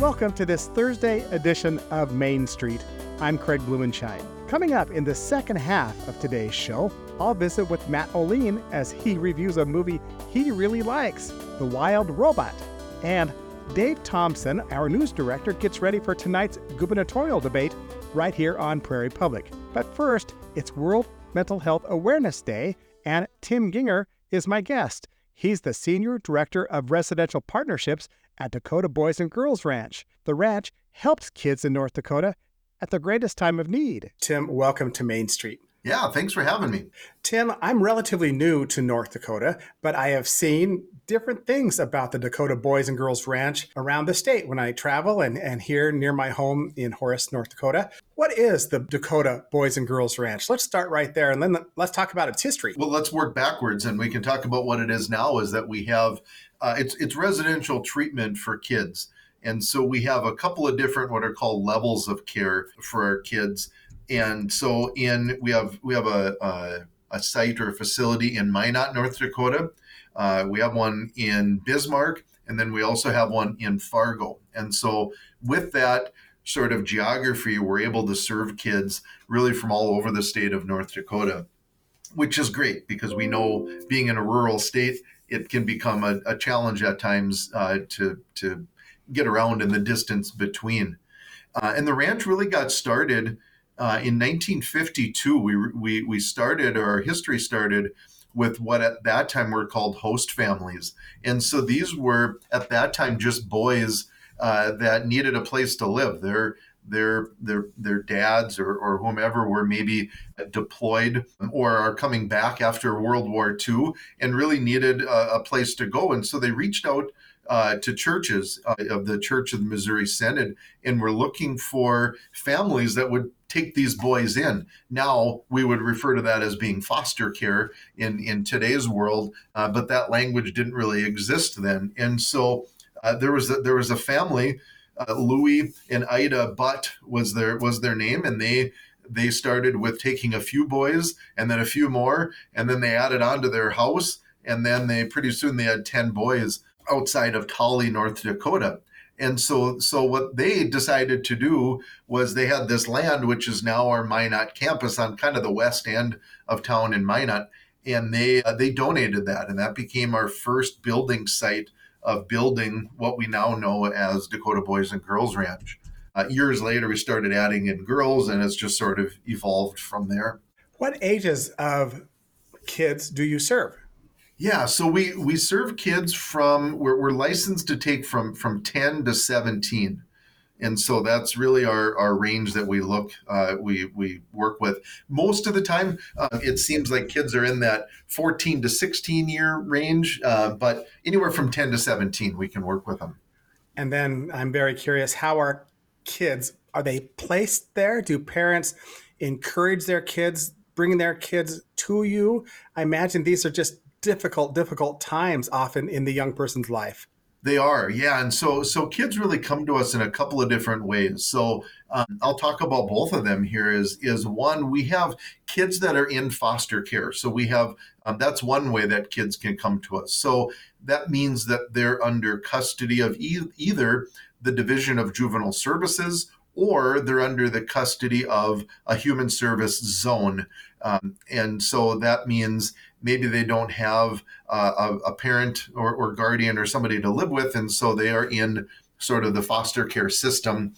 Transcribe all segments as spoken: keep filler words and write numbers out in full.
Welcome to this Thursday edition of Main Street. I'm Craig Blumenschein. Coming up in the second half of today's show, I'll visit with Matt Olien as he reviews a movie he really likes, The Wild Robot. And Dave Thompson, our news director, gets ready for tonight's gubernatorial debate right here on Prairie Public. But first, it's World Mental Health Awareness Day, and Tim Ginger is my guest. He's the Senior Director of Residential Partnerships at Dakota Boys and Girls Ranch. The ranch helps kids in North Dakota at the greatest time of need. Tim, welcome to Main Street. Yeah, thanks for having me. Tim, I'm relatively new to North Dakota, but I have seen different things about the Dakota Boys and Girls Ranch around the state when I travel and, and here near my home in Horace, North Dakota. What is the Dakota Boys and Girls Ranch? Let's start right there and then let's talk about its history. Well, let's work backwards and we can talk about what it is now is that we have, uh, it's, it's residential treatment for kids. And so we have a couple of different what are called levels of care for our kids. And so in we have we have a a, a site or a facility in Minot, North Dakota. Uh, we have one in Bismarck, and then we also have one in Fargo. And so with that sort of geography, we're able to serve kids really from all over the state of North Dakota, which is great because we know being in a rural state, it can become a, a challenge at times uh, to to get around in the distance between. Uh, and the ranch really got started Uh, in nineteen fifty-two, we, we we started, or our history started, with what at that time were called host families. And so these were, at that time, just boys uh, that needed a place to live. Their their their their dads or, or whomever were maybe deployed or are coming back after World War Two and really needed a, a place to go. And so they reached out Uh, to churches uh, of the Church of the Missouri Synod, and we're looking for families that would take these boys in. Now, we would refer to that as being foster care in, in today's world, uh, but that language didn't really exist then. And so uh, there was a, there was a family, uh, Louis and Ida Butt was their was their name, and they they started with taking a few boys and then a few more, and then they added on to their house, and then they pretty soon they had ten boys outside of Tolly, North Dakota. And so so what they decided to do was they had this land, which is now our Minot campus on kind of the west end of town in Minot. And they uh, they donated that. And that became our first building site of building what we now know as Dakota Boys and Girls Ranch. Uh, years later, we started adding in girls, and it's just sort of evolved from there. What ages of kids do you serve? Yeah, so we, we serve kids from, we're, we're licensed to take from, from ten to seventeen. And so that's really our, our range that we look, uh, we, we work with. Most of the time, uh, it seems like kids are in that fourteen to sixteen year range, uh, but anywhere from ten to seventeen, we can work with them. And then I'm very curious, how are kids, are they placed there? Do parents encourage their kids, bringing their kids to you? I imagine these are just difficult, difficult times often in the young person's life. They are, yeah. And so so kids really come to us in a couple of different ways. So um, I'll talk about both of them here is, is one, we have kids that are in foster care. So we have, um, that's one way that kids can come to us. So that means that they're under custody of e- either the Division of Juvenile Services or they're under the custody of a human service zone. Um, and so that means maybe they don't have uh, a, a parent or, or guardian or somebody to live with, and so they are in sort of the foster care system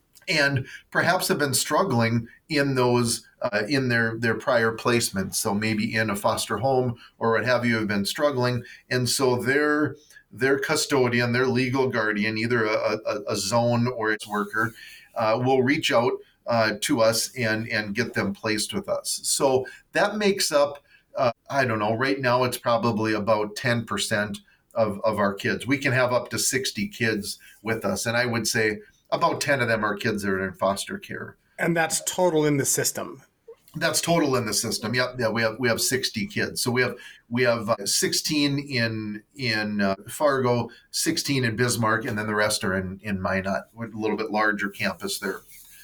and perhaps have been struggling in those, uh, in their, their prior placements. So maybe in a foster home or what have you have been struggling. And so their, their custodian, their legal guardian, either a, a, a zone or its worker, uh, will reach out uh, to us and, and get them placed with us. So that makes up, uh, I don't know, right now it's probably about ten percent of, of our kids. We can have up to sixty kids with us. And I would say about ten of them are kids that are in foster care. And that's total in the system. That's total in the system. Yeah, yeah. We have we have sixty kids. So we have we have uh, sixteen in in uh, Fargo, sixteen in Bismarck, and then the rest are in in Minot, with a little bit larger campus there.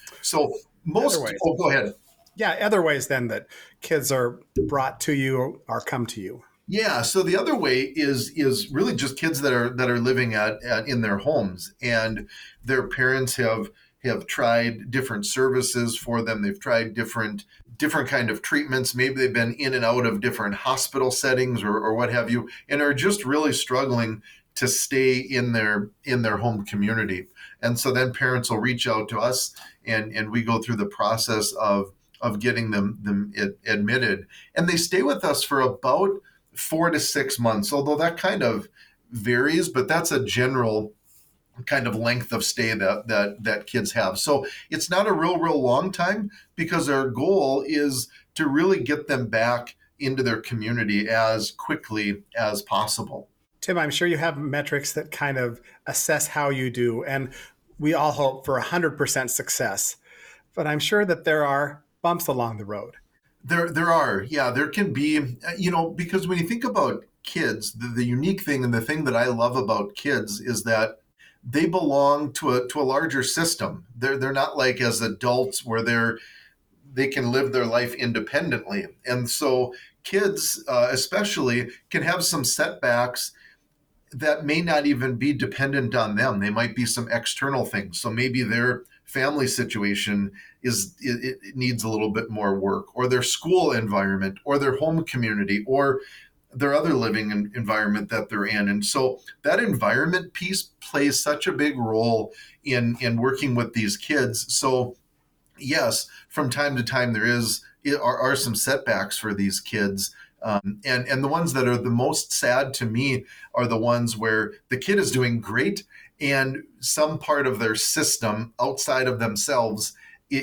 So most. Oh, go ahead. Yeah, other ways then that kids are brought to you or come to you. Yeah. So the other way is is really just kids that are that are living at, at in their homes, and their parents have have tried different services for them. They've tried different different kind of treatments. Maybe they've been in and out of different hospital settings or, or what have you, and are just really struggling to stay in their in their home community. And so then parents will reach out to us, and and we go through the process of of getting them them admitted, and they stay with us for about four to six months, although that kind of varies, but that's a general kind of length of stay that that that kids have. So it's not a real, real long time, because our goal is to really get them back into their community as quickly as possible. Tim, I'm sure you have metrics that kind of assess how you do, and we all hope for one hundred percent success. But I'm sure that there are bumps along the road. There, there are, yeah, there can be, you know, because when you think about kids, the, the unique thing and the thing that I love about kids is that they belong to a to a larger system. They're they're not like as adults where they're they can live their life independently, and so kids, uh, especially, can have some setbacks that may not even be dependent on them. They might be some external things. So maybe their family situation is it, it needs a little bit more work, or their school environment, or their home community, or their other living environment that they're in. And so that environment piece plays such a big role in in working with these kids. So yes, from time to time there is are, are some setbacks for these kids. Um, and and the ones that are the most sad to me are the ones where the kid is doing great, and some part of their system outside of themselves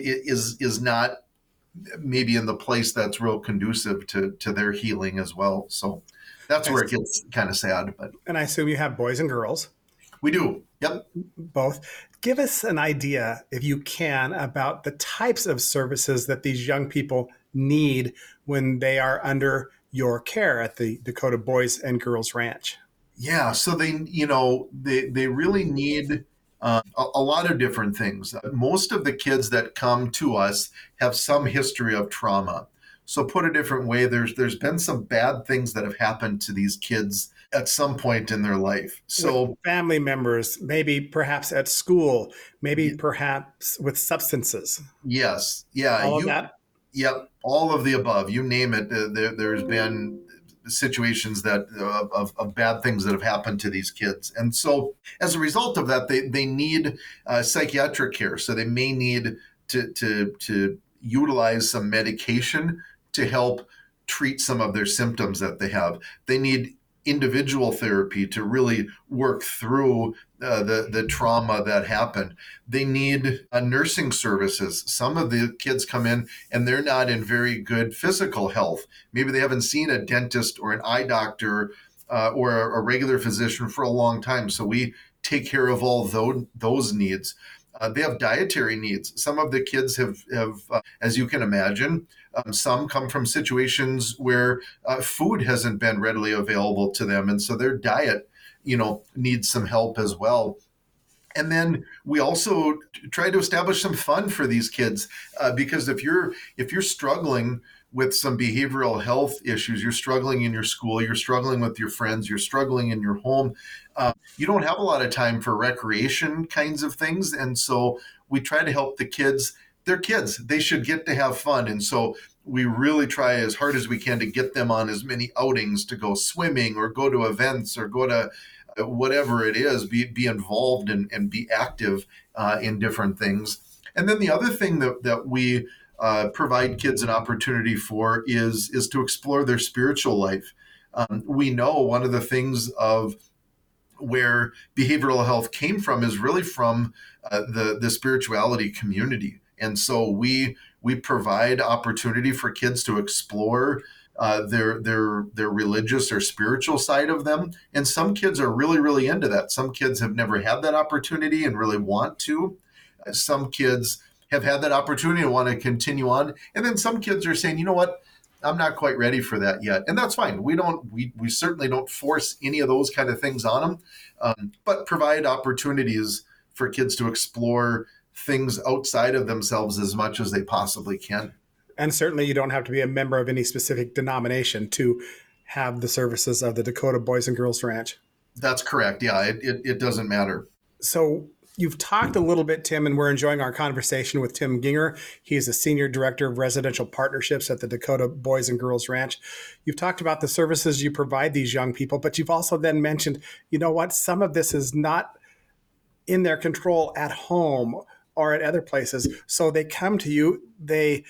is is not maybe in the place that's real conducive to to their healing as well. So that's where it gets kind of sad. But and I assume you have boys and girls. We do. Yep. Both. Give us an idea, if you can, about the types of services that these young people need when they are under your care at the Dakota Boys and Girls Ranch. Yeah. So they, you know, they, they really need uh, a, a lot of different things. Most of the kids that come to us have some history of trauma. So put a different way, there's there's been some bad things that have happened to these kids at some point in their life. So with family members, maybe perhaps at school, maybe yeah. perhaps with substances. Yes. Yeah. All you, of that? Yep. All of the above. You name it. Uh, there, there's been situations that uh, of, of bad things that have happened to these kids. And so as a result of that, they, they need uh, psychiatric care. So they may need to, to, to utilize some medication to help treat some of their symptoms that they have. They need individual therapy to really work through uh, the, the trauma that happened. They need uh, nursing services. Some of the kids come in and they're not in very good physical health. Maybe they haven't seen a dentist or an eye doctor uh, or a, a regular physician for a long time. So we take care of all those, those needs. Uh, they have dietary needs. Some of the kids have, have uh, as you can imagine, um, some come from situations where uh, food hasn't been readily available to them. And so their diet, you know, needs some help as well. And then we also try to establish some fun for these kids, uh, because if you're if you're struggling with some behavioral health issues, you're struggling in your school, you're struggling with your friends, you're struggling in your home, uh, you don't have a lot of time for recreation kinds of things. And so we try to help the kids. They're kids. They should get to have fun. And so we really try as hard as we can to get them on as many outings to go swimming or go to events or go to whatever it is, be, be involved and, and be active uh, in different things. And then the other thing that, that we uh, provide kids an opportunity for is, is to explore their spiritual life. Um, we know one of the things of where behavioral health came from is really from uh, the, the spirituality community. And so we we provide opportunity for kids to explore uh, their their their religious or spiritual side of them. And some kids are really, really into that. Some kids have never had that opportunity and really want to. Some kids have had that opportunity and want to continue on. And then some kids are saying, you know what, I'm not quite ready for that yet. And that's fine. We don't, we, we certainly don't force any of those kind of things on them, um, but provide opportunities for kids to explore things outside of themselves as much as they possibly can. And certainly you don't have to be a member of any specific denomination to have the services of the Dakota Boys and Girls Ranch. That's correct. Yeah, it, it, it doesn't matter. So you've talked a little bit, Tim, and we're enjoying our conversation with Tim Ginger. He's the Senior Director of Residential Partnerships at the Dakota Boys and Girls Ranch. You've talked about the services you provide these young people, but you've also then mentioned, you know what, some of this is not in their control at home or at other places. So they come to you, they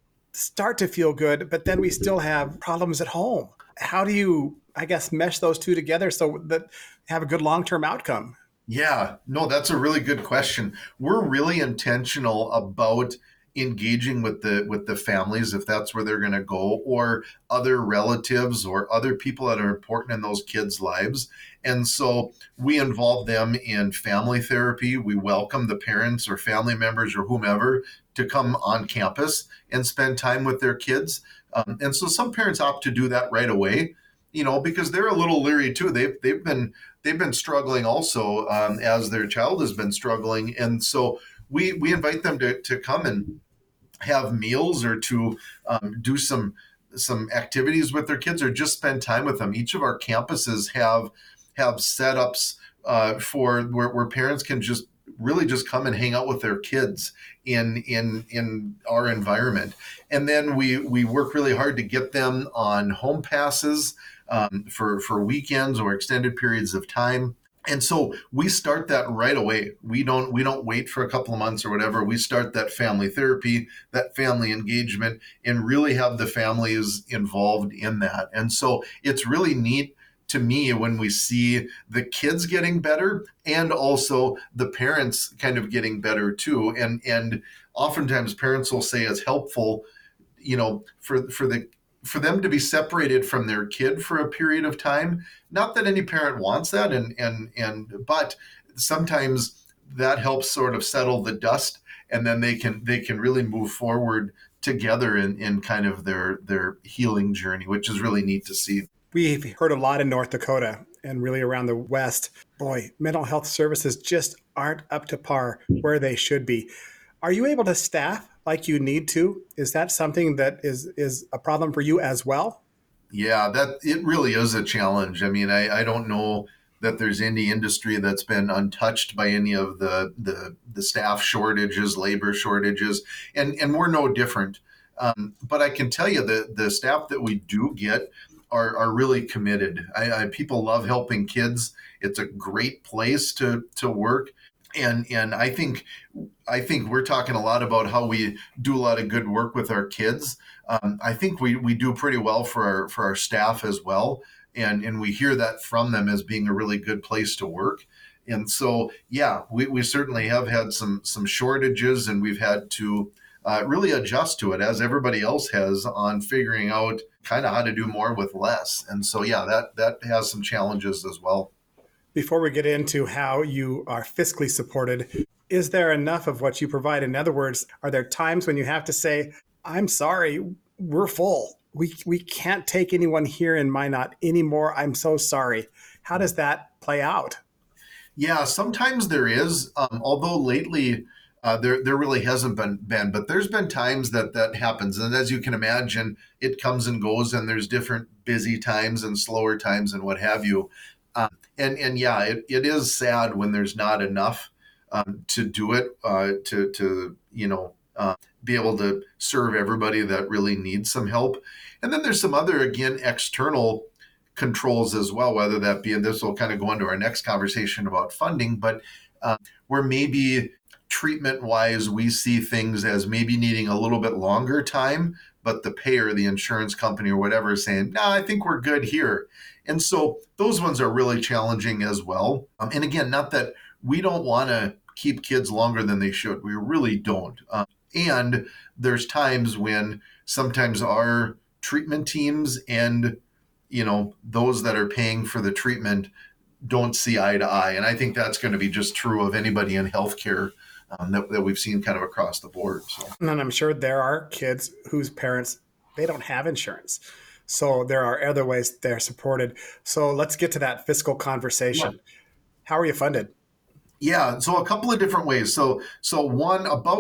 start to feel good, but then we still have problems at home. How do you, I guess, mesh those two together so that have a good long-term outcome? Yeah, no, that's a really good question. We're really intentional about engaging with the with the families if that's where they're going to go, or other relatives or other people that are important in those kids' lives. And so we involve them in family therapy. We welcome the parents or family members or whomever to come on campus and spend time with their kids. Um, and so some parents opt to do that right away, you know, because they're a little leery too. They've they've been they've been struggling also, um, as their child has been struggling, and so we we invite them to to come and have meals or to um, do some some activities with their kids or just spend time with them. Each of our campuses have have setups uh, for where, where parents can just really just come and hang out with their kids in in in our environment. And then we we work really hard to get them on home passes um, for for weekends or extended periods of time. And so we start that right away. We don't we don't wait for a couple of months or whatever. We start that family therapy, that family engagement, and really have the families involved in that. And so it's really neat to me when we see the kids getting better and also the parents kind of getting better too. And and oftentimes parents will say it's helpful, you know, for for the for them to be separated from their kid for a period of time. Not that any parent wants that, and and and but sometimes that helps sort of settle the dust, and then they can they can really move forward together in, in kind of their their healing journey, which is really neat to see. We've heard a lot in North Dakota and really around the West. Boy, mental health services just aren't up to par where they should be. Are you able to staff like you need to? Is that something that is is a problem for you as well? Yeah, that it really is a challenge. I mean, I, I don't know that there's any industry that's been untouched by any of the the, the staff shortages, labor shortages, and, and we're no different. Um, but I can tell you that the staff that we do get are, are really committed. I, I, people love helping kids. It's a great place to to work. And and I think I think we're talking a lot about how we do a lot of good work with our kids. Um, I think we, we do pretty well for our for our staff as well, and and we hear that from them as being a really good place to work. And so yeah, we, we certainly have had some some shortages, and we've had to uh, really adjust to it as everybody else has on figuring out kind of how to do more with less. And so yeah, that that has some challenges as well. Before we get into how you are fiscally supported, is there enough of what you provide? In other words, are there times when you have to say, I'm sorry, we're full. We we can't take anyone here in Minot anymore. I'm so sorry. How does that play out? Yeah, sometimes there is, um, although lately uh, there there really hasn't been, been, but there's been times that that happens. And as you can imagine, it comes and goes, and there's different busy times and slower times and what have you. Um, and and yeah, it, it is sad when there's not enough um, to do it, uh, to to you know uh, be able to serve everybody that really needs some help. And then there's some other, again, external controls as well, whether that be, and this will kind of go into our next conversation about funding, but uh, where maybe treatment wise we see things as maybe needing a little bit longer time, but the payer, the insurance company or whatever, is saying, no, I think we're good here. And so those ones are really challenging as well. Um, and again, not that we don't want to keep kids longer than they should. We really don't. Um, and there's times when sometimes our treatment teams and, you know, those that are paying for the treatment don't see eye to eye. And I think that's going to be just true of anybody in healthcare um, that, that we've seen kind of across the board. So. And I'm sure there are kids whose parents, they don't have insurance. So there are other ways they're supported. So let's get to that fiscal conversation. Yeah. How are you funded? Yeah, so a couple of different ways. So so one, about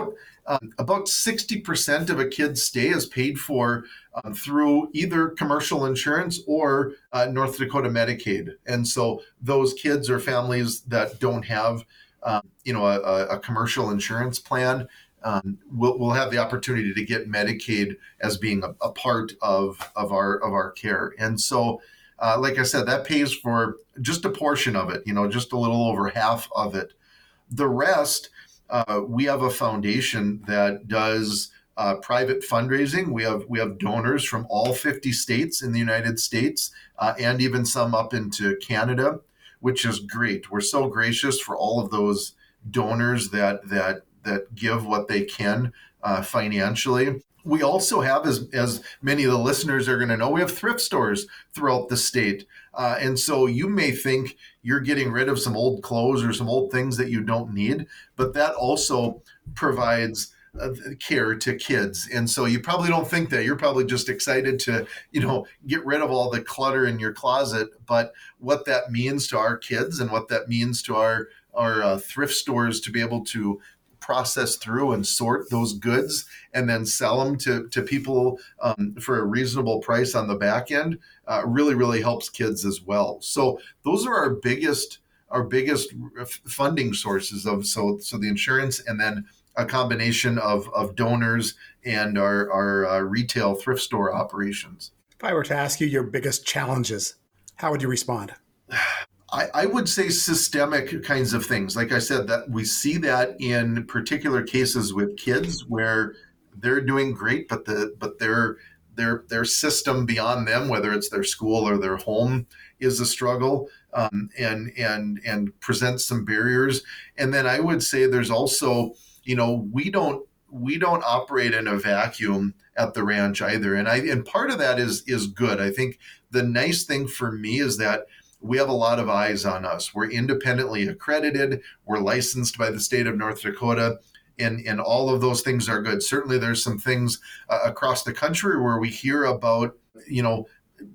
Um, about sixty percent of a kid's stay is paid for um, through either commercial insurance or uh, North Dakota Medicaid. And so those kids or families that don't have, um, you know, a, a commercial insurance plan um, will will have the opportunity to get Medicaid as being a, a part of of our of our care. And so, uh, like I said, that pays for just a portion of it. You know, just a little over half of it. The rest, uh, we have a foundation that does uh, private fundraising. We have we have donors from all fifty states in the United States, uh, and even some up into Canada, which is great. We're so gracious for all of those donors that that that give what they can uh, financially. We also have, as, as many of the listeners are going to know, we have thrift stores throughout the state. Uh, and so you may think you're getting rid of some old clothes or some old things that you don't need, but that also provides uh, care to kids. And so you probably don't think that. You're probably just excited to, you know, get rid of all the clutter in your closet. But what that means to our kids and what that means to our, our uh, thrift stores to be able to process through and sort those goods and then sell them to, to people um, for a reasonable price on the back end uh, really, really helps kids as well. So those are our biggest our biggest funding sources of so so the insurance and then a combination of, of donors and our, our uh, retail thrift store operations. If I were to ask you your biggest challenges, how would you respond? I, I would say systemic kinds of things. Like I said, that we see that in particular cases with kids where they're doing great, but the but their their their system beyond them, whether it's their school or their home, is a struggle um, and and and presents some barriers. And then I would say there's also, you know, we don't we don't operate in a vacuum at the ranch either. And I and part of that is is good. I think the nice thing for me is that we have a lot of eyes on us. We're independently accredited. We're licensed by the state of North Dakota. And, and all of those things are good. Certainly there's some things uh, across the country where we hear about, you know,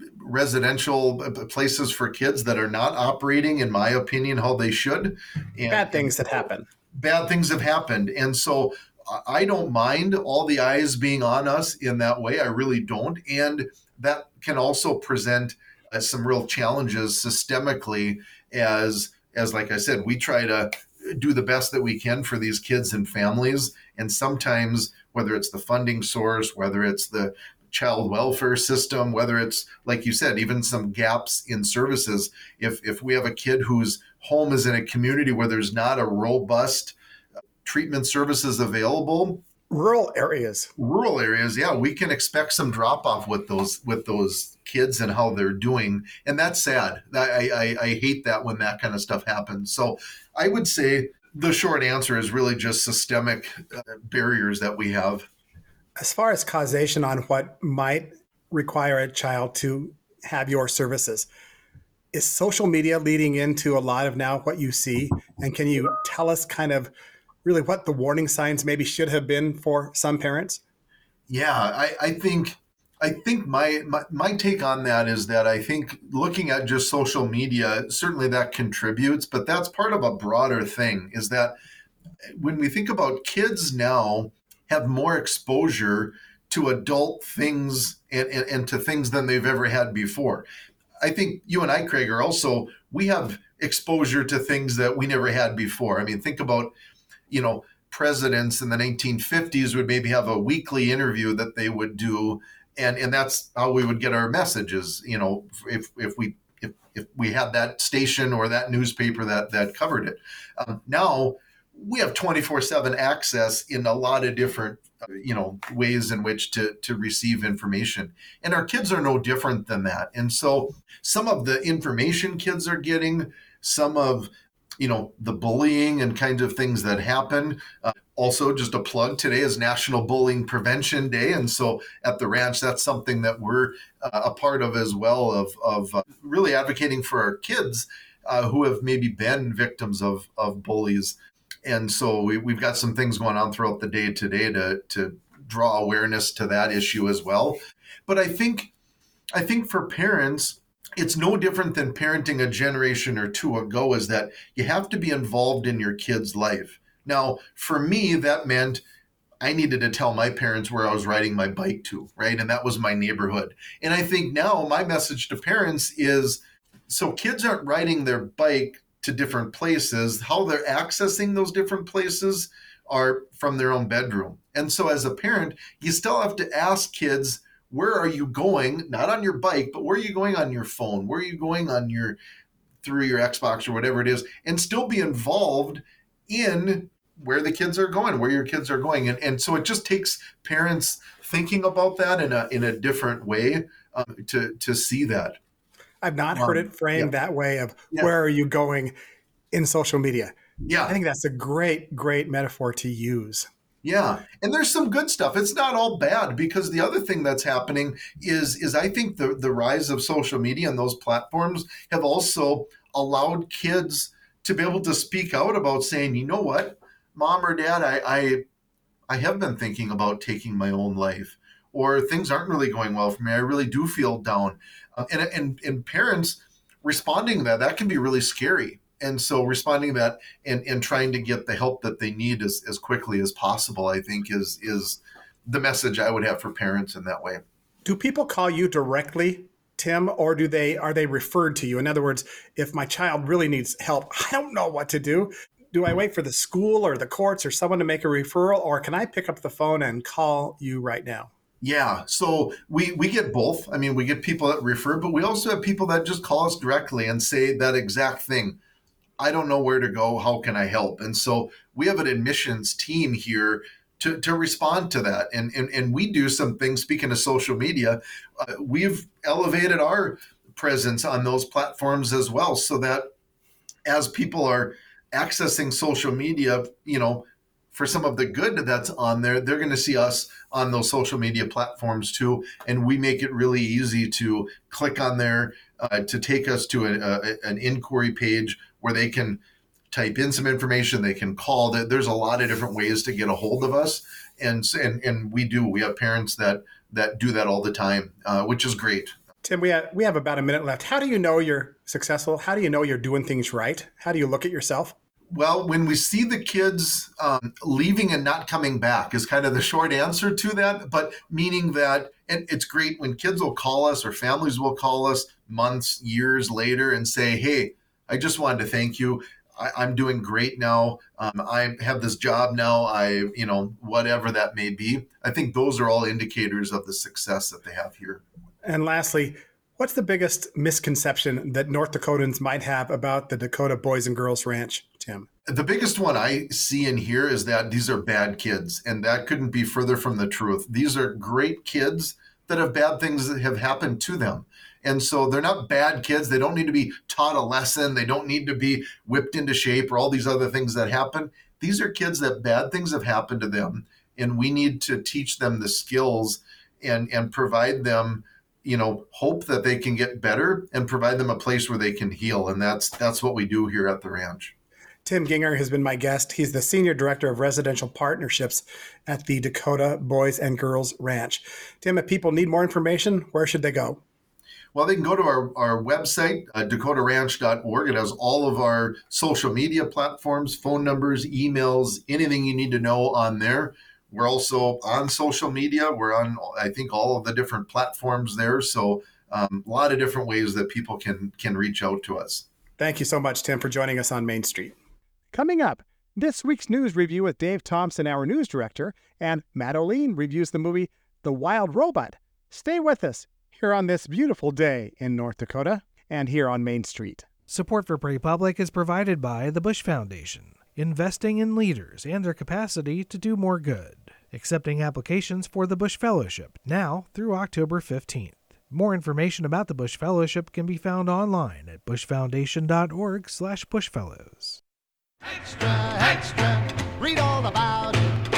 residential places for kids that are not operating, in my opinion, how they should. And, bad things that happen. Bad things have happened. And so I don't mind all the eyes being on us in that way. I really don't. And that can also present Uh, some real challenges systemically as, as like I said, we try to do the best that we can for these kids and families. And sometimes, whether it's the funding source, whether it's the child welfare system, whether it's, like you said, even some gaps in services, if, if we have a kid whose home is in a community where there's not a robust treatment services available, rural areas, rural areas, yeah, we can expect some drop off with those with those kids and how they're doing, and that's sad. I, I I hate that when that kind of stuff happens. So I would say the short answer is really just systemic uh, barriers that we have. As far as causation on what might require a child to have your services, is social media leading into a lot of now what you see? And can you tell us kind of really what the warning signs maybe should have been for some parents? Yeah, I, I think I think my, my my take on that is that I think looking at just social media, certainly that contributes, but that's part of a broader thing, is that when we think about kids now have more exposure to adult things and, and, and to things than they've ever had before. I think you and I, Craig, are also, we have exposure to things that we never had before. I mean, think about, you know, presidents in the nineteen fifties would maybe have a weekly interview that they would do. And, and that's how we would get our messages, you know, if, if we if, if we had that station or that newspaper that, that covered it. Um, now we have twenty-four seven access in a lot of different, uh, you know, ways in which to, to receive information. And our kids are no different than that. And so some of the information kids are getting, some of, you know, the bullying and kinds of things that happen. Uh, also, just a plug, today is National Bullying Prevention Day. And so at the ranch, that's something that we're uh, a part of as well, of, of uh, really advocating for our kids uh, who have maybe been victims of, of bullies. And so we, we've got some things going on throughout the day today to, to draw awareness to that issue as well. But I think, I think for parents, it's no different than parenting a generation or two ago, is that you have to be involved in your kid's life. Now, for me, that meant I needed to tell my parents where I was riding my bike to, right? And that was my neighborhood. And I think now my message to parents is, so kids aren't riding their bike to different places. How they're accessing those different places are from their own bedroom. And so as a parent, you still have to ask kids, where are you going? Not on your bike, but where are you going on your phone? Where are you going on your, through your Xbox or whatever it is, and still be involved in where the kids are going, where your kids are going. And, and so it just takes parents thinking about that in a in a different way um, to, to see that. I've not Um, heard it framed yeah. that way of Yeah. where are you going in social media. Yeah. I think that's a great, great metaphor to use. Yeah. And there's some good stuff. It's not all bad, because the other thing that's happening is, is I think the, the rise of social media and those platforms have also allowed kids to be able to speak out about saying, you know what, mom or dad, I, I, I have been thinking about taking my own life, or things aren't really going well for me. I really do feel down. Uh, and, and, and parents responding to that, that can be really scary. And so responding to that and, and trying to get the help that they need as, as quickly as possible, I think is, is the message I would have for parents in that way. Do people call you directly, Tim, or do they are they referred to you? In other words, if my child really needs help, I don't know what to do. Do I wait for the school or the courts or someone to make a referral, or can I pick up the phone and call you right now? Yeah, so we, we get both. I mean, we get people that refer, but we also have people that just call us directly and say that exact thing. I don't know where to go. How can I help? And so we have an admissions team here to, to respond to that. And, and, and we do some things, speaking of social media, uh, we've elevated our presence on those platforms as well, so that as people are accessing social media, you know, for some of the good that's on there, they're going to see us on those social media platforms too. And we make it really easy to click on there, uh, to take us to a, a, an inquiry page where they can type in some information, they can call. There's a lot of different ways to get a hold of us. And, and, and we do, we have parents that, that do that all the time, uh, which is great. Tim, we have, we have about a minute left. How do you know you're successful? How do you know you're doing things right? How do you look at yourself? Well, when we see the kids um, leaving and not coming back is kind of the short answer to that, but meaning that, and it's great when kids will call us or families will call us months, years later and say, hey, I just wanted to thank you. I, I'm doing great now. Um, I have this job now. I, you know, whatever that may be. I think those are all indicators of the success that they have here. And lastly, what's the biggest misconception that North Dakotans might have about the Dakota Boys and Girls Ranch, Tim? The biggest one I see in here is that these are bad kids, and that couldn't be further from the truth. These are great kids that have bad things that have happened to them. And so they're not bad kids. They don't need to be taught a lesson. They don't need to be whipped into shape or all these other things that happen. These are kids that bad things have happened to them, and we need to teach them the skills and, and provide them, you know, hope that they can get better and provide them a place where they can heal. And that's that's what we do here at the ranch. Tim Ginger has been my guest. He's the Senior Director of Residential Partnerships at the Dakota Boys and Girls Ranch. Tim, if people need more information, where should they go? Well, they can go to our, our website, uh, dakota ranch dot org. It has all of our social media platforms, phone numbers, emails, anything you need to know on there. We're also on social media. We're on, I think, all of the different platforms there. So um, a lot of different ways that people can can reach out to us. Thank you so much, Tim, for joining us on Main Street. Coming up, this week's news review with Dave Thompson, our news director, and Matt O'Lean reviews the movie The Wild Robot. Stay with us here on this beautiful day in North Dakota and here on Main Street. Support for Prairie Public is provided by the Bush Foundation, investing in leaders and their capacity to do more good. Accepting applications for the Bush Fellowship now through October fifteenth. More information about the Bush Fellowship can be found online at bush foundation dot org slash bushfellows. Extra, extra, read all about it.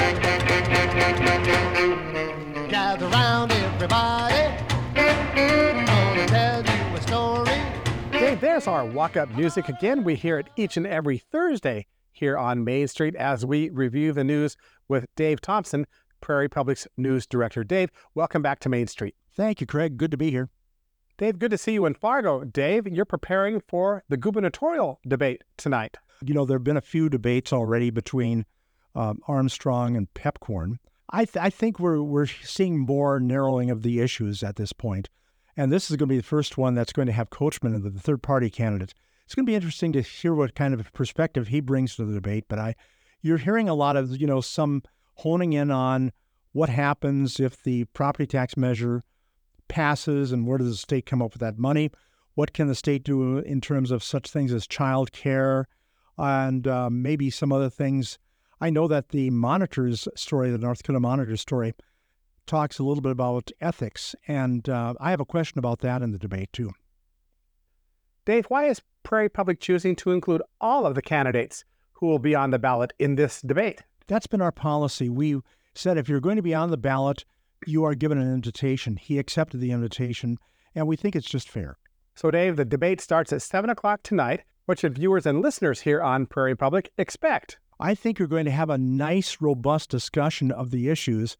Gather round, everybody. Gonna tell you a story. Dave, there's our walk-up music again. We hear it each and every Thursday here on Main Street as we review the news with Dave Thompson, Prairie Public's news director. Dave, welcome back to Main Street. Thank you, Craig. Good to be here. Dave, good to see you in Fargo. Dave, you're preparing for the gubernatorial debate tonight. You know, there have been a few debates already between um, Armstrong and Pepcorn. I, th- I think we're we're seeing more narrowing of the issues at this point. And this is going to be the first one that's going to have Coachman, the third-party candidate. It's going to be interesting to hear what kind of perspective he brings to the debate. But I, you're hearing a lot of, you know, some honing in on what happens if the property tax measure passes and where does the state come up with that money? What can the state do in terms of such things as child care and uh, maybe some other things? I know that the Monitor's story, the North Dakota Monitor story, talks a little bit about ethics, and uh, I have a question about that in the debate, too. Dave, why is Prairie Public choosing to include all of the candidates who will be on the ballot in this debate? That's been our policy. We said if you're going to be on the ballot, you are given an invitation. He accepted the invitation, and we think it's just fair. So, Dave, the debate starts at seven o'clock tonight. What should viewers and listeners here on Prairie Public expect? I think you're going to have a nice, robust discussion of the issues.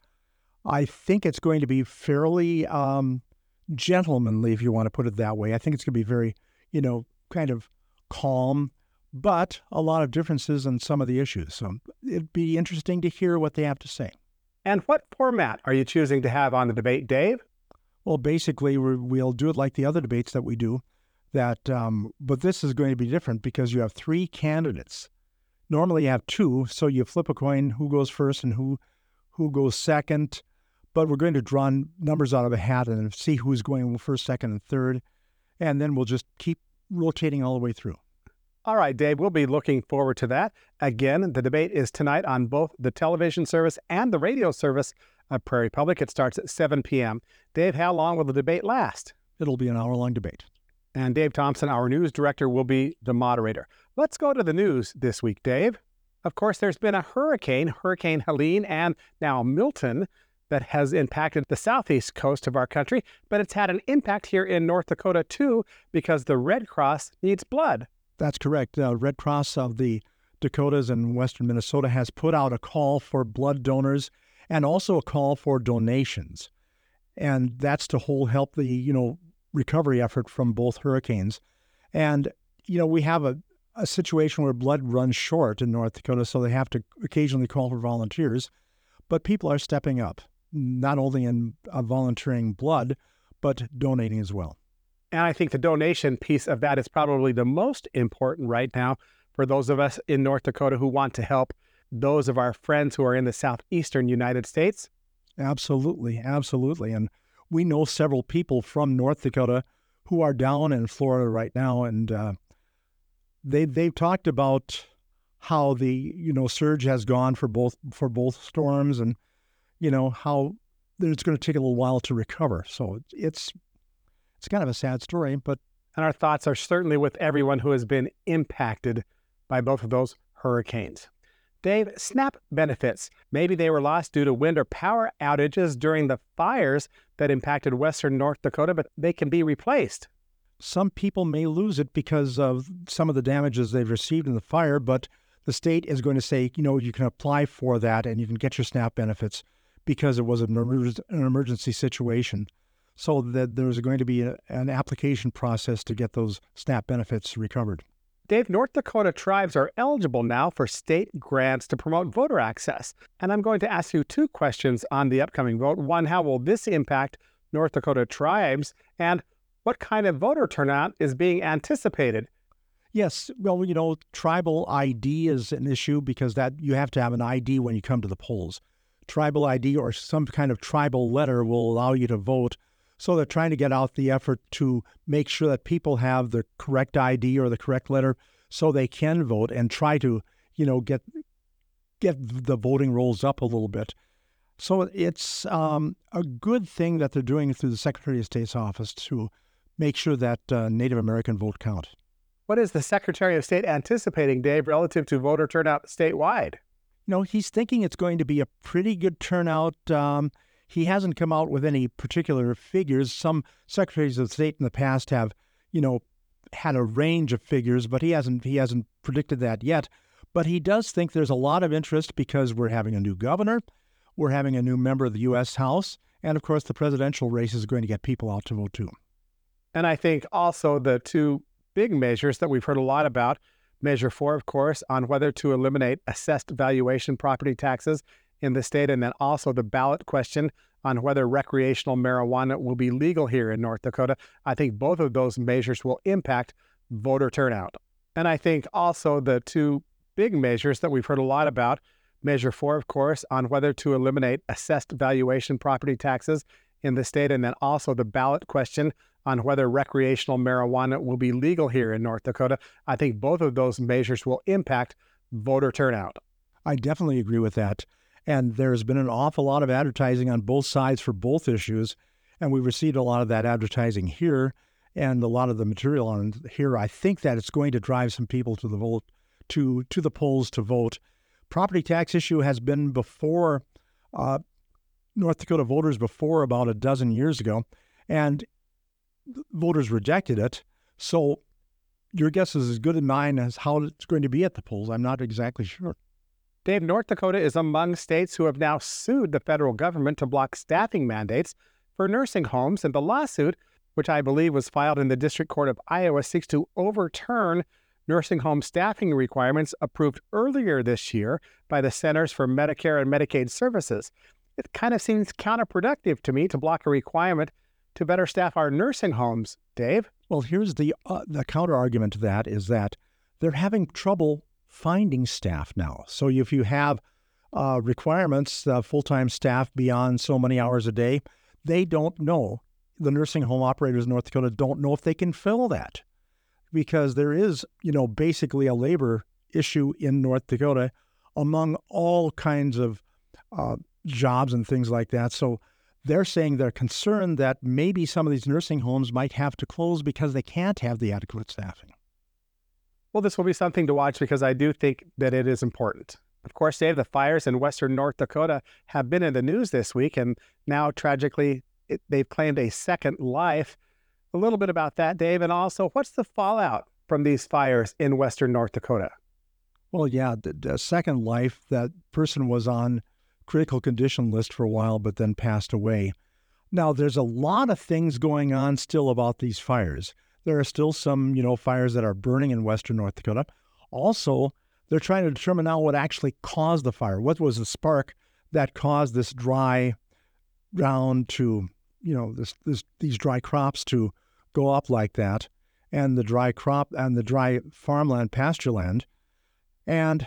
I think it's going to be fairly um, gentlemanly, if you want to put it that way. I think it's going to be very, you know, kind of calm, but a lot of differences in some of the issues. So it'd be interesting to hear what they have to say. And what format are you choosing to have on the debate, Dave? Well, basically, we're, we'll do it like the other debates that we do, that, um, but this is going to be different because you have three candidates. Normally you have two, so you flip a coin, who goes first and who who goes second. But we're going to draw numbers out of a hat and see who's going first, second, and third. And then we'll just keep rotating all the way through. All right, Dave, we'll be looking forward to that. Again, the debate is tonight on both the television service and the radio service of Prairie Public. It starts at seven p.m. Dave, how long will the debate last? It'll be an hour-long debate. And Dave Thompson, our news director, will be the moderator. Let's go to the news this week, Dave. Of course, there's been a hurricane, Hurricane Helene, and now Milton, that has impacted the southeast coast of our country, but it's had an impact here in North Dakota, too, because the Red Cross needs blood. That's correct. The uh, Red Cross of the Dakotas and western Minnesota has put out a call for blood donors and also a call for donations. And that's to whole help the, you know, recovery effort from both hurricanes. And, you know, we have a, a situation where blood runs short in North Dakota, so they have to occasionally call for volunteers. But people are stepping up, not only in uh, volunteering blood, but donating as well. And I think the donation piece of that is probably the most important right now for those of us in North Dakota who want to help those of our friends who are in the southeastern United States. Absolutely, absolutely. And we know several people from North Dakota who are down in Florida right now, and uh, they they've talked about how the you know surge has gone for both for both storms, and you know how it's going to take a little while to recover. So it's it's kind of a sad story, but and our thoughts are certainly with everyone who has been impacted by both of those hurricanes. Dave, SNAP benefits. Maybe they were lost due to wind or power outages during the fires that impacted western North Dakota, but they can be replaced. Some people may lose it because of some of the damages they've received in the fire, but the state is going to say, you know, you can apply for that and you can get your SNAP benefits because it was an, emer- an emergency situation. So that there's going to be a, an application process to get those SNAP benefits recovered. Dave, North Dakota tribes are eligible now for state grants to promote voter access. And I'm going to ask you two questions on the upcoming vote. One, how will this impact North Dakota tribes? And what kind of voter turnout is being anticipated? Yes, well, you know, tribal I D is an issue because that you have to have an I D when you come to the polls. Tribal I D or some kind of tribal letter will allow you to vote. So they're trying to get out the effort to make sure that people have the correct I D or the correct letter so they can vote and try to, you know, get get the voting rolls up a little bit. So it's um, a good thing that they're doing through the Secretary of State's office to make sure that uh, Native American vote count. What is the Secretary of State anticipating, Dave, relative to voter turnout statewide? You know, he's thinking it's going to be a pretty good turnout. Um, He hasn't come out with any particular figures. Some secretaries of state in the past have, you know, had a range of figures, but he hasn't he hasn't predicted that yet. But he does think there's a lot of interest because we're having a new governor, we're having a new member of the U S House, and of course the presidential race is going to get people out to vote too. And I think also the two big measures that we've heard a lot about, Measure four, of course, on whether to eliminate assessed valuation property taxes in the state, and then also the ballot question on whether recreational marijuana will be legal here in North Dakota. I think both of those measures will impact voter turnout. And I think also the two big measures that we've heard a lot about, Measure four, of course, on whether to eliminate assessed valuation property taxes in the state, and then also the ballot question on whether recreational marijuana will be legal here in North Dakota. I think both of those measures will impact voter turnout. I definitely agree with that. And there's been an awful lot of advertising on both sides for both issues, and we've received a lot of that advertising here and a lot of the material on here. I think that it's going to drive some people to the vote, to to the polls to vote. Property tax issue has been before uh, North Dakota voters before about a dozen years ago, and voters rejected it. So your guess is as good as mine as how it's going to be at the polls. I'm not exactly sure. Dave, North Dakota is among states who have now sued the federal government to block staffing mandates for nursing homes, and the lawsuit, which I believe was filed in the District Court of Iowa, seeks to overturn nursing home staffing requirements approved earlier this year by the Centers for Medicare and Medicaid Services. It kind of seems counterproductive to me to block a requirement to better staff our nursing homes. Dave? Well, here's the uh, the counter argument to that is that they're having trouble finding staff now. So if you have uh, requirements, uh, full-time staff beyond so many hours a day, they don't know. The nursing home operators in North Dakota don't know if they can fill that, because there is, you know, basically a labor issue in North Dakota among all kinds of uh, jobs and things like that. So they're saying they're concerned that maybe some of these nursing homes might have to close because they can't have the adequate staffing. Well, this will be something to watch because I do think that it is important. Of course, Dave, the fires in western North Dakota have been in the news this week, and now tragically it, they've claimed a second life. A little bit about that, Dave, and also what's the fallout from these fires in western North Dakota? Well, yeah, the, the second life, that person was on critical condition list for a while, but then passed away. Now, there's a lot of things going on still about these fires. There are still some, you know, fires that are burning in western North Dakota. Also, they're trying to determine now what actually caused the fire. What was the spark that caused this dry ground to, you know, this, this these dry crops to go up like that, and the dry crop and the dry farmland, pasture land, and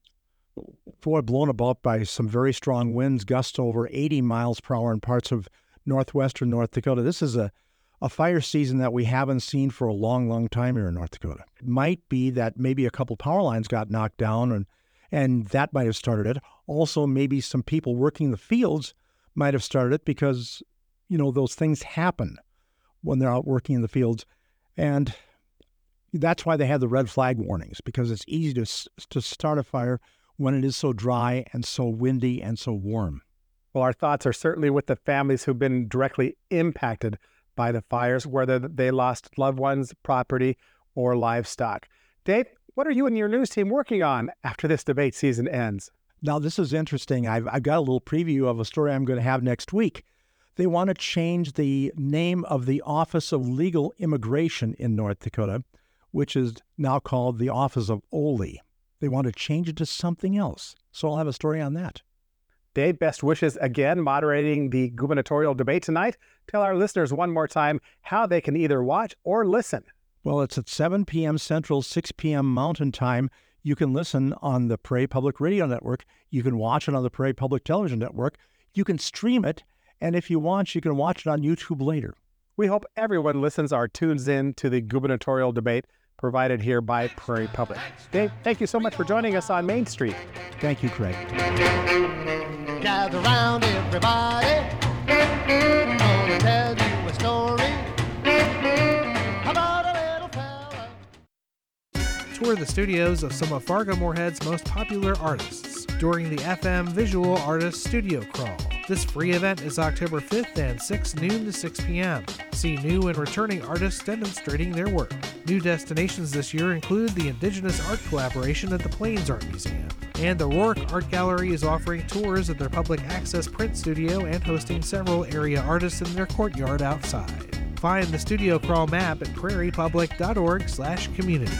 boy, blown about by some very strong winds, gusts over eighty miles per hour in parts of northwestern North Dakota. This is a, a fire season that we haven't seen for a long, long time here in North Dakota. It might be that maybe a couple power lines got knocked down, and and that might have started it. Also, maybe some people working the fields might have started it because, you know, those things happen when they're out working in the fields. And that's why they have the red flag warnings, because it's easy to to start a fire when it is so dry and so windy and so warm. Well, our thoughts are certainly with the families who've been directly impacted by the fires, whether they lost loved ones, property, or livestock. Dave, what are you and your news team working on after this debate season ends? Now, this is interesting. I've, I've got a little preview of a story I'm going to have next week. They want to change the name of the Office of Legal Immigration in North Dakota, which is now called the Office of O L I. They want to change it to something else. So I'll have a story on that. Dave, best wishes again moderating the gubernatorial debate tonight. Tell our listeners one more time how they can either watch or listen. Well, it's at seven p.m. Central, six p.m. Mountain Time. You can listen on the Prairie Public Radio Network. You can watch it on the Prairie Public Television Network. You can stream it. And if you want, you can watch it on YouTube later. We hope everyone listens or tunes in to the gubernatorial debate provided here by Prairie Public. Dave, thank you so much for joining us on Main Street. Thank you, Craig. Gather round, everybody. I'm gonna tell you a story about a little fella. Tour the studios of some of Fargo Moorhead's most popular artists during the F M Visual Artists Studio Crawl. This free event is October fifth and sixth, noon to six p.m. See new and returning artists demonstrating their work. New destinations this year include the Indigenous Art Collaboration at the Plains Art Museum, and the Rourke Art Gallery is offering tours of their public access print studio and hosting several area artists in their courtyard outside. Find the Studio Crawl map at prairiepublic.org slash community.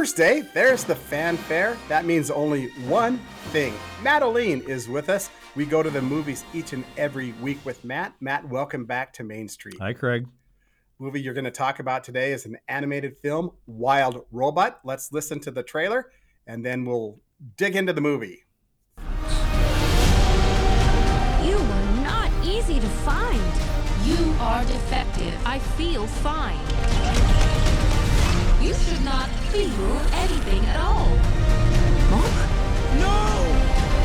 Thursday, there's the fanfare. That means only one thing. Matt O'Lean is with us. We go to the movies each and every week with Matt. Matt, welcome back to Main Street. Hi, Craig. Movie you're going to talk about today is an animated film, Wild Robot. Let's listen to the trailer, and then we'll dig into the movie. You are not easy to find. You are defective. I feel fine. You should not feel anything at all. Mom? No!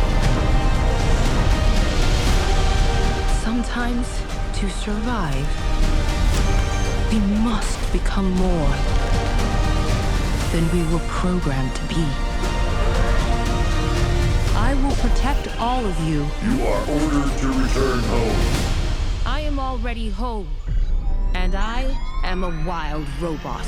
Sometimes, to survive, we must become more than we were programmed to be. I will protect all of you. You are ordered to return home. I am already home, and I am a wild robot.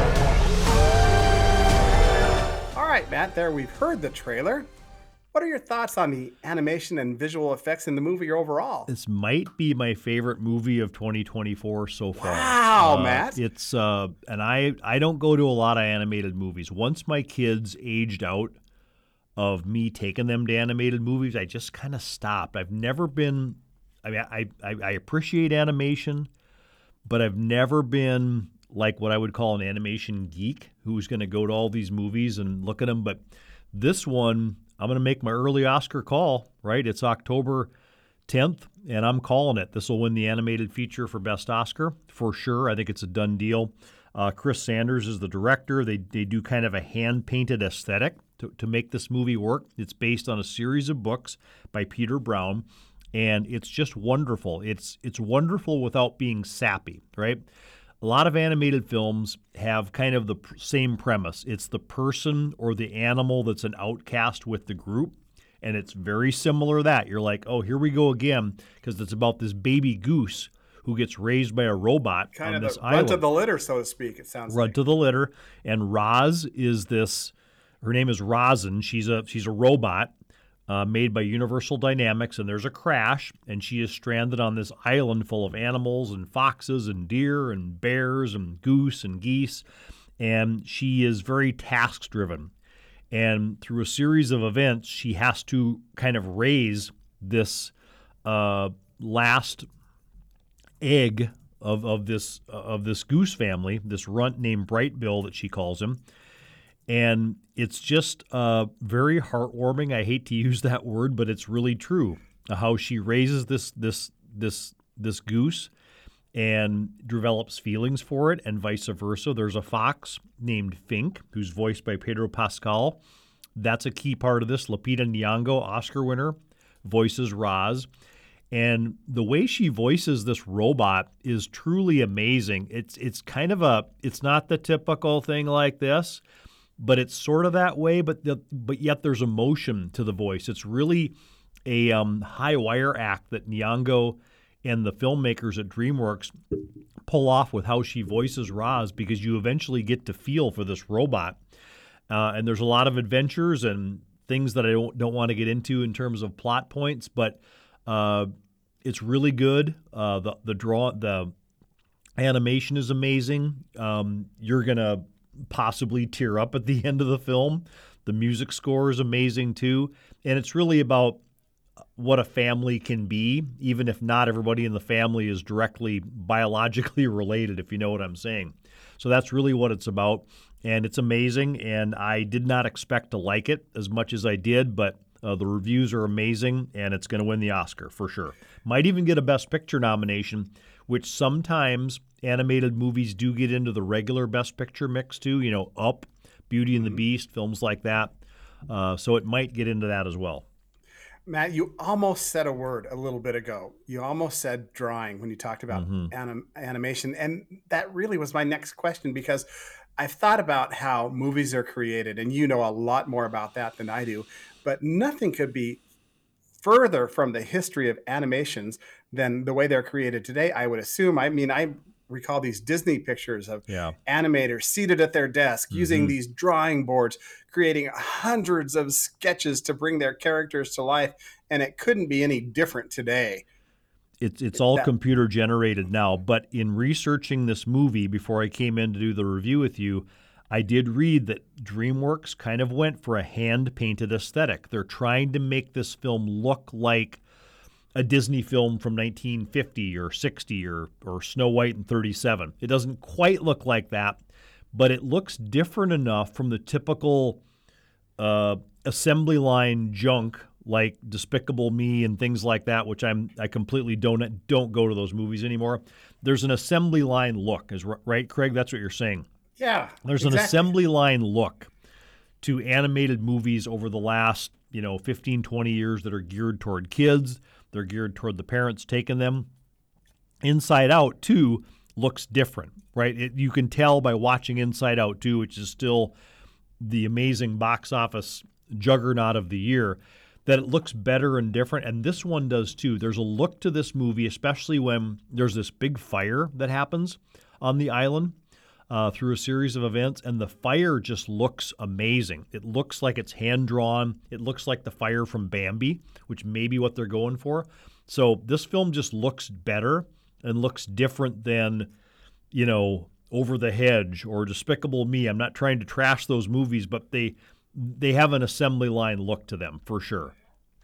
All right, Matt, there we've heard the trailer. What are your thoughts on the animation and visual effects in the movie overall? This might be my favorite movie of twenty twenty-four so far. Wow, uh, Matt. It's uh, and I I don't go to a lot of animated movies. Once my kids aged out of me taking them to animated movies, I just kind of stopped. I've never been. I mean, I, I I appreciate animation, but I've never been like what I would call an animation geek who's going to go to all these movies and look at them. But this one, I'm going to make my early Oscar call, right? It's October tenth, and I'm calling it. This will win the animated feature for Best Oscar for sure. I think it's a done deal. Uh, Chris Sanders is the director. They they do kind of a hand-painted aesthetic to, to make this movie work. It's based on a series of books by Peter Brown, and it's just wonderful. It's it's wonderful without being sappy, right? A lot of animated films have kind of the pr- same premise. It's the person or the animal that's an outcast with the group, and it's very similar to that. You're like, oh, here we go again, because it's about this baby goose who gets raised by a robot kind on of this the island. run to the litter, so to speak, it sounds Run like. to the litter. And Roz is this, her name is Rosin. She's a she's a robot uh, made by Universal Dynamics, and there's a crash, and she is stranded on this island full of animals and foxes and deer and bears and goose and geese, and she is very task-driven. And through a series of events, she has to kind of raise this uh, last egg of of this of this goose family, this runt named Bright Bill that she calls him. And it's just uh, very heartwarming. I hate to use that word, but it's really true. Uh, how she raises this this this this goose and develops feelings for it, and vice versa. There's a fox named Fink, who's voiced by Pedro Pascal. That's a key part of this. Lupita Nyong'o, Oscar winner, voices Roz. And the way she voices this robot is truly amazing. It's it's kind of a it's not the typical thing like this, but it's sort of that way. But the, but yet there's emotion to the voice. It's really a um, high wire act that Nyong'o and the filmmakers at DreamWorks pull off with how she voices Roz, because you eventually get to feel for this robot. Uh, and there's a lot of adventures and things that I don't don't want to get into in terms of plot points, but uh, it's really good. Uh, the the draw the animation is amazing. Um, you're gonna possibly tear up at the end of the film. The music score is amazing too, and it's really about what a family can be, even if not everybody in the family is directly biologically related, if you know what I'm saying. So that's really what it's about, and it's amazing, and I did not expect to like it as much as I did, but uh, the reviews are amazing, and it's going to win the Oscar for sure. Might even get a Best Picture nomination, which sometimes animated movies do get into the regular Best Picture mix too, you know, Up, Beauty and the Beast, films like that. Uh, so it might get into that as well. Matt, you almost said a word a little bit ago. You almost said drawing when you talked about Mhm. anim- animation. And that really was my next question, because I've thought about how movies are created, and you know a lot more about that than I do. But nothing could be further from the history of animations than the way they're created today, I would assume. I mean, I recall these Disney pictures of Yeah. animators seated at their desk using Mhm. these drawing boards, creating hundreds of sketches to bring their characters to life, and it couldn't be any different today. It's it's all That- computer generated now, but in researching this movie before I came in to do the review with you, I did read that DreamWorks kind of went for a hand-painted aesthetic. They're trying to make this film look like a Disney film from nineteen fifty or sixty or, or Snow White and thirty-seven. It doesn't quite look like that, but it looks different enough from the typical uh, assembly line junk like Despicable Me and things like that, which I'm I completely don't don't go to those movies anymore. There's an assembly line look, is right, Craig? That's what you're saying. Yeah. There's exactly. an assembly line look to animated movies over the last, you know, fifteen, twenty years that are geared toward kids. They're geared toward the parents taking them. Inside Out two looks different, right? It, you can tell by watching Inside Out two, which is still the amazing box office juggernaut of the year, that it looks better and different, and this one does too. There's a look to this movie, especially when there's this big fire that happens on the island uh, through a series of events, and the fire just looks amazing. It looks like it's hand-drawn. It looks like the fire from Bambi, which may be what they're going for. So this film just looks better and looks different than, you know, Over the Hedge or Despicable Me. I'm not trying to trash those movies, but they they have an assembly line look to them for sure.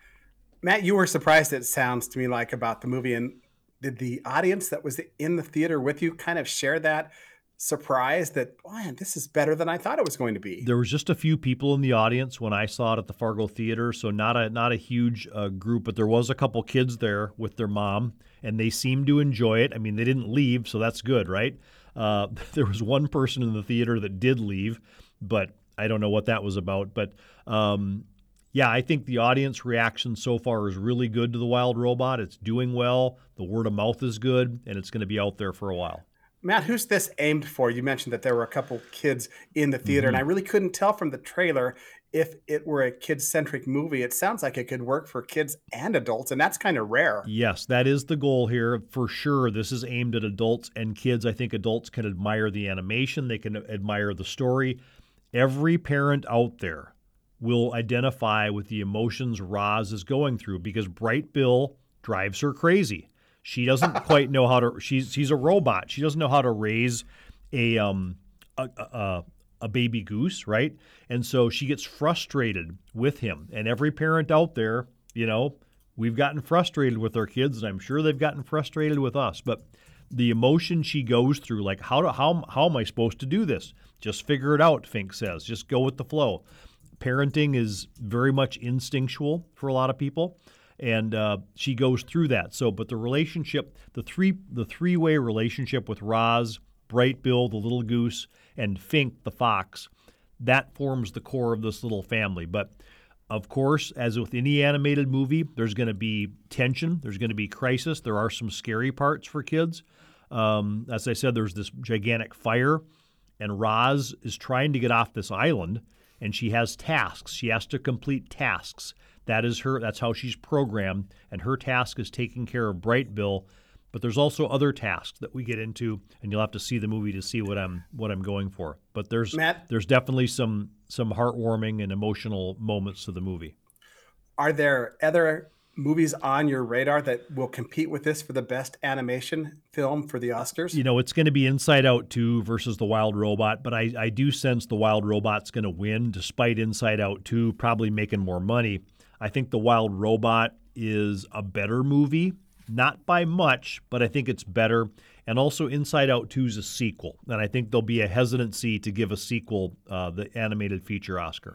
Matt, you were surprised, it sounds to me like, about the movie. And did the audience that was in the theater with you kind of share that surprise that, man, this is better than I thought it was going to be? There was just a few people in the audience when I saw it at the Fargo Theater, so not a not a huge uh, group, but there was a couple kids there with their mom, and they seemed to enjoy it. I mean, they didn't leave, so that's good, right? Uh, there was one person in the theater that did leave, but I don't know what that was about. But um, yeah, I think the audience reaction so far is really good to The Wild Robot. It's doing well. The word of mouth is good, and it's going to be out there for a while. Matt, who's this aimed for? You mentioned that there were a couple kids in the theater, Mm-hmm. and I really couldn't tell from the trailer if it were a kid-centric movie. It sounds like it could work for kids and adults, and that's kind of rare. Yes, that is the goal here. For sure, this is aimed at adults and kids. I think adults can admire the animation. They can admire the story. Every parent out there will identify with the emotions Roz is going through because Bright Bill drives her crazy. She doesn't quite know how to. She's she's a robot. She doesn't know how to raise a um a, a a baby goose, right? And so she gets frustrated with him. And every parent out there, you know, we've gotten frustrated with our kids, and I'm sure they've gotten frustrated with us. But the emotion she goes through, like how do, how how am I supposed to do this? Just figure it out, Fink says. Just go with the flow. Parenting is very much instinctual for a lot of people. And uh, she goes through that. So, but the relationship, the three, the three-way relationship with Roz, Bright Bill, the little goose, and Fink, the fox, that forms the core of this little family. But of course, as with any animated movie, there's going to be tension. There's going to be crisis. There are some scary parts for kids. Um, as I said, there's this gigantic fire, and Roz is trying to get off this island, and she has tasks. She has to complete tasks. That is her. That's how she's programmed, and her task is taking care of Bright Bill. But there's also other tasks that we get into, and you'll have to see the movie to see what I'm what I'm going for. But there's Matt? there's definitely some some heartwarming and emotional moments to the movie. Are there other movies on your radar that will compete with this for the best animation film for the Oscars? You know, it's going to be Inside Out two versus The Wild Robot, but I, I do sense The Wild Robot's going to win, despite Inside Out two probably making more money. I think The Wild Robot is a better movie, not by much, but I think it's better. And also Inside Out two is a sequel, and I think there'll be a hesitancy to give a sequel uh, the animated feature Oscar.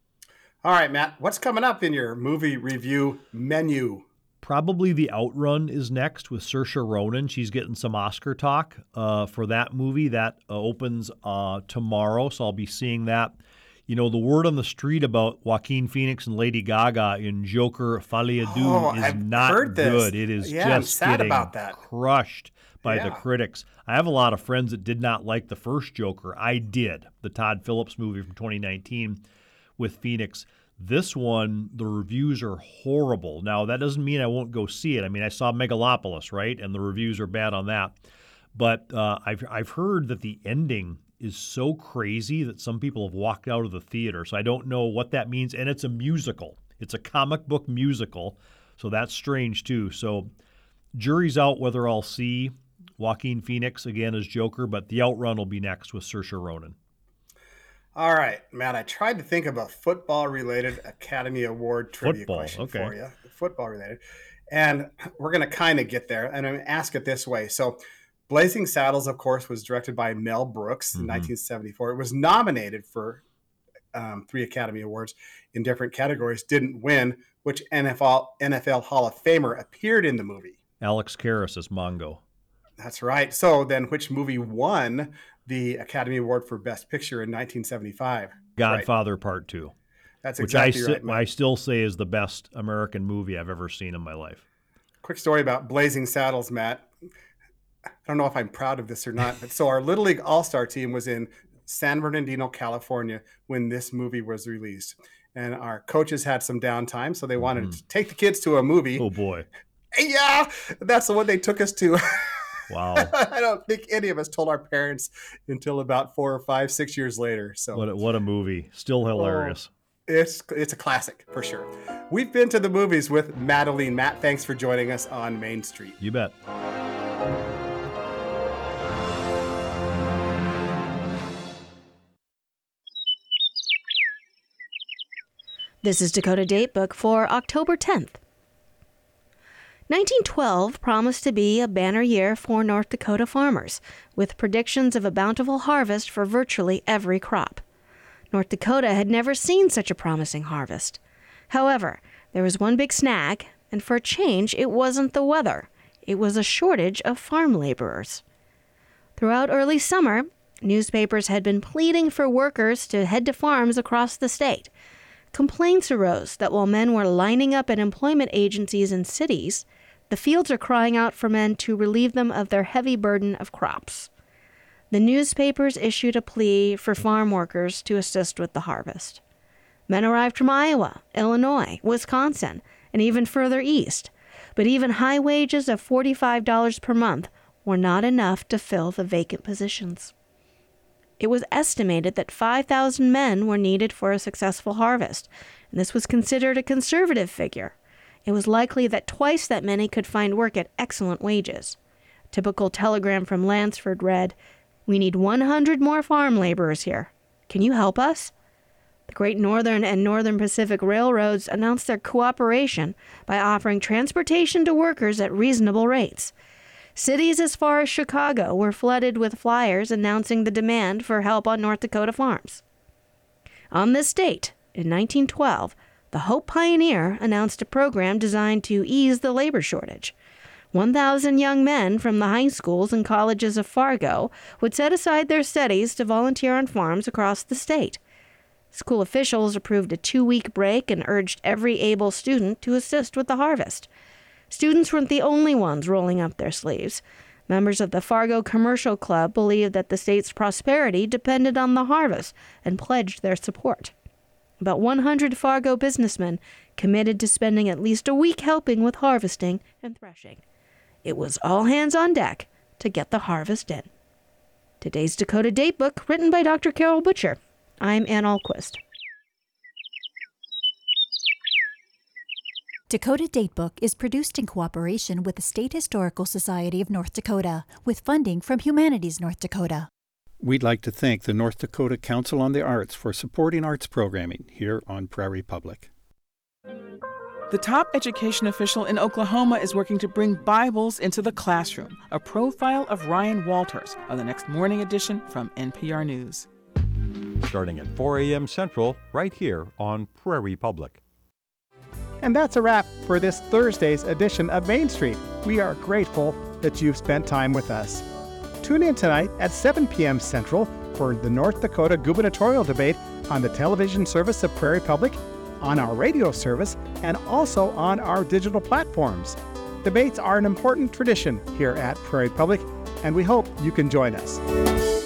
All right, Matt, what's coming up in your movie review menu? Probably The Outrun is next with Saoirse Ronan. She's getting some Oscar talk uh, for that movie. That uh, opens uh, tomorrow, so I'll be seeing that. You know, the word on the street about Joaquin Phoenix and Lady Gaga in Joker Folie à Deux Oh, is I've not heard this. good. It is Yeah, I'm just sad getting about that. crushed by the Yeah. critics. I have a lot of friends that did not like the first Joker. I did, the Todd Phillips movie from twenty nineteen with Phoenix. This one, the reviews are horrible. Now, that doesn't mean I won't go see it. I mean, I saw Megalopolis, right? And the reviews are bad on that. But uh, I've I've heard that the ending is so crazy that some people have walked out of the theater. So I don't know what that means. And it's a musical. It's a comic book musical. So that's strange, too. So jury's out whether I'll see Joaquin Phoenix again as Joker, but The Outrun will be next with Saoirse Ronan. All right, Matt, I tried to think of a football-related Academy Award trivia Football, question okay. for you. Football-related. And we're going to kind of get there, and I'm going to ask it this way. So Blazing Saddles, of course, was directed by Mel Brooks in Mhm. nineteen seventy-four. It was nominated for um, three Academy Awards in different categories, didn't win. Which N F L, N F L Hall of Famer appeared in the movie? Alex Karras as Mongo. That's right. So then which movie won the Academy Award for Best Picture in nineteen seventy-five? Godfather Part Two. That's which exactly I, right, si- Matt. I still say is the best American movie I've ever seen in my life. Quick story about Blazing Saddles, Matt. I don't know if I'm proud of this or not, but so our Little League All-Star team was in San Bernardino, California when this movie was released. And our coaches had some downtime, so they wanted Mhm. to take the kids to a movie. Oh, boy. Yeah, that's the one they took us to. Wow. I don't think any of us told our parents until about four or five, six years later. So What a, what a movie. Still hilarious. It's it's a classic for sure. We've been to the movies with Madeline. Matt, thanks for joining us on Main Street. You bet. This is Dakota Datebook for October tenth. nineteen twelve promised to be a banner year for North Dakota farmers, with predictions of a bountiful harvest for virtually every crop. North Dakota had never seen such a promising harvest. However, there was one big snag, and for a change, it wasn't the weather. It was a shortage of farm laborers. Throughout early summer, newspapers had been pleading for workers to head to farms across the state. Complaints arose that while men were lining up at employment agencies in cities, the fields are crying out for men to relieve them of their heavy burden of crops. The newspapers issued a plea for farm workers to assist with the harvest. Men arrived from Iowa, Illinois, Wisconsin, and even further east, but even high wages of forty-five dollars per month were not enough to fill the vacant positions. It was estimated that five thousand men were needed for a successful harvest, and this was considered a conservative figure. It was likely that twice that many could find work at excellent wages. A typical telegram from Lansford read, "We need one hundred more farm laborers here. Can you help us?" The Great Northern and Northern Pacific Railroads announced their cooperation by offering transportation to workers at reasonable rates. Cities as far as Chicago were flooded with flyers announcing the demand for help on North Dakota farms. On this date, in nineteen twelve, the Hope Pioneer announced a program designed to ease the labor shortage. one thousand young men from the high schools and colleges of Fargo would set aside their studies to volunteer on farms across the state. School officials approved a two-week break and urged every able student to assist with the harvest. Students weren't the only ones rolling up their sleeves. Members of the Fargo Commercial Club believed that the state's prosperity depended on the harvest and pledged their support. About one hundred Fargo businessmen committed to spending at least a week helping with harvesting and threshing. It was all hands on deck to get the harvest in. Today's Dakota Datebook, written by Doctor Carol Butcher. I'm Ann Alquist. Dakota Datebook is produced in cooperation with the State Historical Society of North Dakota, with funding from Humanities North Dakota. We'd like to thank the North Dakota Council on the Arts for supporting arts programming here on Prairie Public. The top education official in Oklahoma is working to bring Bibles into the classroom. A profile of Ryan Walters on the next morning edition from N P R News. Starting at four a.m. Central, right here on Prairie Public. And that's a wrap for this Thursday's edition of Main Street. We are grateful that you've spent time with us. Tune in tonight at seven p.m. Central for the North Dakota gubernatorial debate on the television service of Prairie Public, on our radio service, and also on our digital platforms. Debates are an important tradition here at Prairie Public, and we hope you can join us.